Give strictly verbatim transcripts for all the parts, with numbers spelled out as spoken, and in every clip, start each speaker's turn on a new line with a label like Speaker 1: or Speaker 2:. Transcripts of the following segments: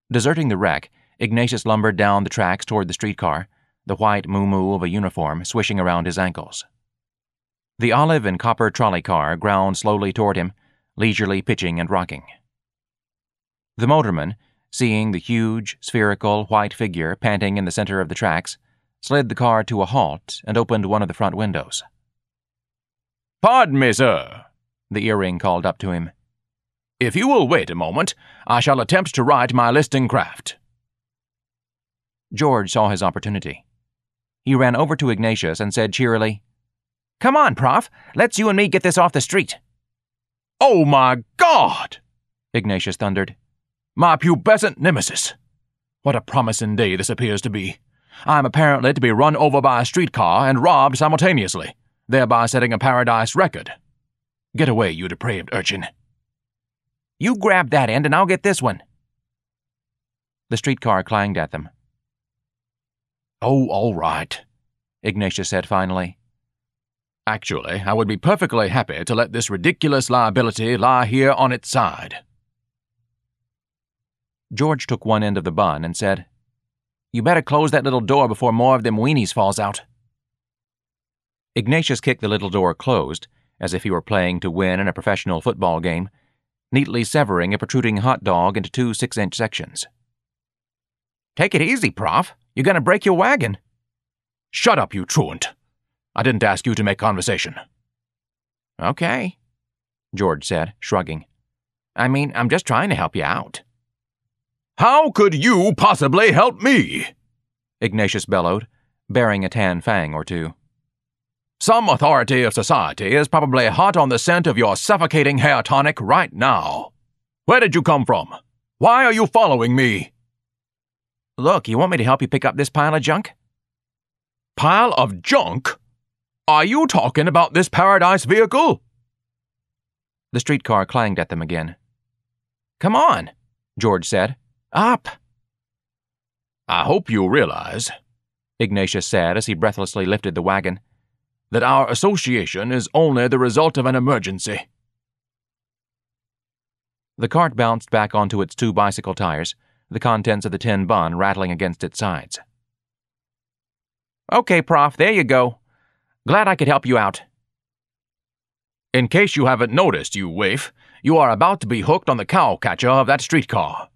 Speaker 1: Deserting the wreck, Ignatius lumbered down the tracks toward the streetcar, the white moo-moo of a uniform swishing around his ankles. The olive and copper trolley car ground slowly toward him, leisurely pitching and rocking. The motorman, seeing the huge, spherical, white figure panting in the center of the tracks, slid the car to a halt and opened one of the front windows.
Speaker 2: "Pardon me, sir,"
Speaker 1: the earring called up to him.
Speaker 2: "If you will wait a moment, I shall attempt to write my listing craft."
Speaker 1: George saw his opportunity. He ran over to Ignatius and said cheerily, "Come on, Prof. Let's you and me get this off the street."
Speaker 2: "Oh, my God!"
Speaker 1: Ignatius thundered.
Speaker 2: "My pubescent nemesis. What a promising day this appears to be. I am apparently to be run over by a streetcar and robbed simultaneously, thereby setting a paradise record. Get away, you depraved urchin."
Speaker 1: "You grab that end and I'll get this one." The streetcar clanged at them.
Speaker 2: "Oh, all right,"
Speaker 1: Ignatius said finally.
Speaker 2: "Actually, I would be perfectly happy to let this ridiculous liability lie here on its side."
Speaker 1: George took one end of the bun and said, "You better close that little door before more of them weenies falls out." Ignatius kicked the little door closed, as if he were playing to win in a professional football game, neatly severing a protruding hot dog into two six-inch sections. "Take it easy, Prof. You're going to break your wagon."
Speaker 2: "Shut up, you truant. I didn't ask you to make conversation."
Speaker 1: "Okay," George said, shrugging. "I mean, I'm just trying to help you out."
Speaker 2: "How could you possibly help me?"
Speaker 1: Ignatius bellowed, baring a tan fang or two.
Speaker 2: "Some authority of society is probably hot on the scent of your suffocating hair tonic right now. Where did you come from? Why are you following me?"
Speaker 1: "Look, you want me to help you pick up this pile of junk?"
Speaker 2: "Pile of junk? Are you talking about this Paradise vehicle?"
Speaker 1: The streetcar clanged at them again. "Come on," George said. "Up."
Speaker 2: "I hope you realize," Ignatius said as he breathlessly lifted the wagon, "that our association is only the result of an emergency."
Speaker 1: The cart bounced back onto its two bicycle tires, the contents of the tin bun rattling against its sides. "Okay, Prof, there you go. Glad I could help you out."
Speaker 2: "In case you haven't noticed, you waif, you are about to be hooked on the cow-catcher of that streetcar."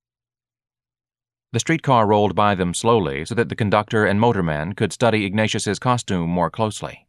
Speaker 1: The streetcar rolled by them slowly so that the conductor and motorman could study Ignatius's costume more closely.